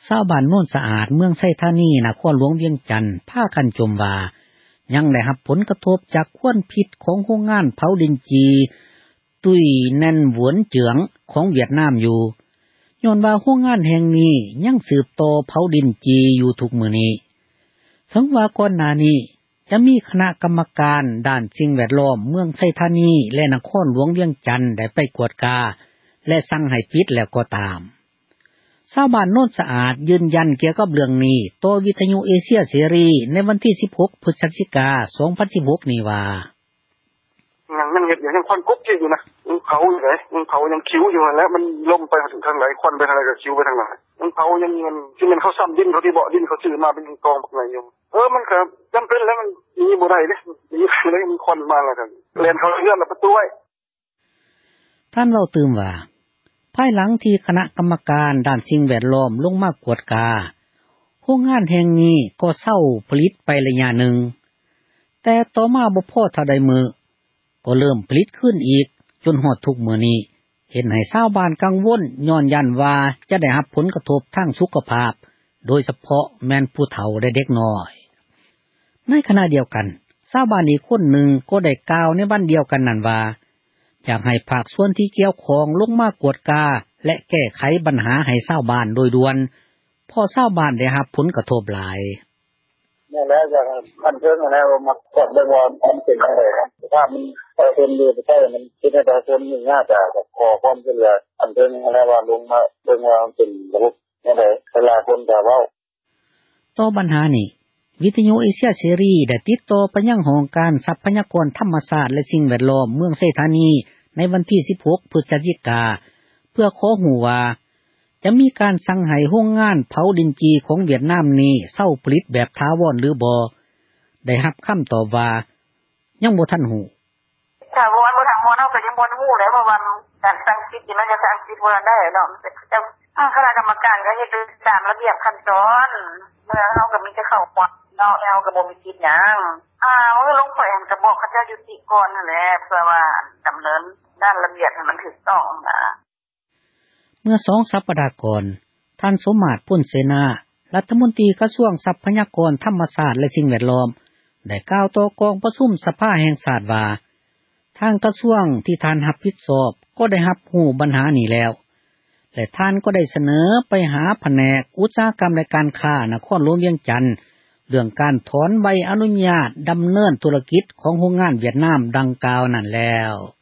ชาวบ้านโน่นสะอาดเมืองไชธานีนครหลวงเวียงจันทน์พากันจมว่ายังได้รับผลกระทบจากควันพิษของโรงงานเผาดินจีตุ้ยแน่นหวนเจืองของเวียดนามอยู่ย้อนว่าโรงงานแห่งนี้ยังสืบต่อเผาดินจีอยู่ทุกมื้อนี้ถึงว่าก่อนหน้านี้จะมีคณะกรรมการด้านสิ่งแวดล้อมเมืองไชธานีและนครหลวงเวียงจันทน์ได้ไปกวดกาและสั่งให้ปิดแล้วก็ตามชาวบ้านโน่นสะอาดยืนยันเกี่ยวกับเรื่องนี้ต่อวิทยุเอเชียเสรีในวันที่16พฤศจิกายน2016นี้ว่ายังเห็นยังควันกุ๊บอยู่นะยังเผาอยู่ไหนยังเผายังคิ้วอยู่แล้วมันล่มไปถึงทางไหนควันไปทางไหนก็คิ้วไปทางไหนยังเผายังเงินที่มันเขาซ้ำดินเขาที่เบาะดินเขาซื้อมาเป็นกองแบบไหนอยู่มันก็จำเป็นแล้วมันมีบ่ได้เด้มีแล้วมันควันมาแล้วกันเรียนเขาเลื่อนประตูไว้ท่านเล่าตื่มว่าภายหลังที่คณะกรรมการด้านสิ่งแวดล้อมลงมากวดกาโรงงานแห่งนี้ก็เศร้าผลิตไประยะหนึ่งแต่ต่อมาบ่พอเท่าใดมื้อก็เริ่มผลิตขึ้นอีกจนฮอดทุกมื้อนี้เห็นให้ชาวบ้านกังวลย้อนยันว่าจะได้รับผลกระทบทางสุขภาพโดยเฉพาะแม่นผู้เฒ่าและเด็กน้อยในขณะเดียวกันชาวบ้านอีกคนหนึ่งก็ได้กล่าวในวันเดียวกันนั่นว่าอยากให้ภาคส่วนที่เกี่ยวข้องลงมากวดกาและแก้ไขปัญหาให้ชาวบ้านโดยด่วนเพราะชาวบ้านได้รับผลกระทบหลายนี่แหละจะคันเชิงอะไรมากดได้ว่ามันเป็นอะไรครับถ้ามันเป็นอยู่ไปใช่มันคิดให้ประชาชนง่ายจะขอความช่วยเหลืออันเชิงอะไรว่าลงมาเรื่องว่าเป็นระบบนี่แหละเวลาคนแต่ว่าต่อปัญหานี้วิทยุเอเชียเสรีได้ติดต่อไปยังหองการทรัพยากรธรรมชาติและสิ่งแวดล้อมเมืองไชธานีในวันที่16พฤศจิกายนเพื่อขอฮู้ว่าจะมีการสั่งให้โรงงานเผาดินจีของเวียดนามนี้เซาผลิตแบบถาวรหรือบ่ได้รับคำตอบว่ายังบ่ทันฮู้ถาวรบ่ถาวรเฮาก็ยังบ่ฮู้เลยเพราะว่าการสั่งปิดนี่มันจะสั่งปิดบ่ได้เนาะแต่คณะกรรมการก็เฮ็ดตามระเบียบขั้นตอนเมื่อเฮาก็มีแต่เข้าปอดเนาะแล้วก็บ่มีคิดหยังลงไปก็บอกเขาจะยุติก่อนนั่นแหละเพื่อว่าดำเนินด้านระเบียบให้มันถูกต้องนะเมื่อ2สัปดาห์ก่อนท่านสมมาตรพุ่นเสนารัฐมนตรีกระทรวงทรัพยากรธรรมชาติและสิ่งแวดล้อมได้กล่าวต่อกองประชุมสภาแห่งชาติว่าทางกระทรวงที่ท่านรับผิดชอบก็ได้รับรู้ปัญหานี้แล้วและท่านก็ได้เสนอไปหาแผนกอุตสาหกรรมและการค้านครหลวงเวียงจันทน์เรื่องการถอนใบอนุญาตดำเนินธุรกิจของโรงงานเวียดนามดังกล่าวนั่นแล้ว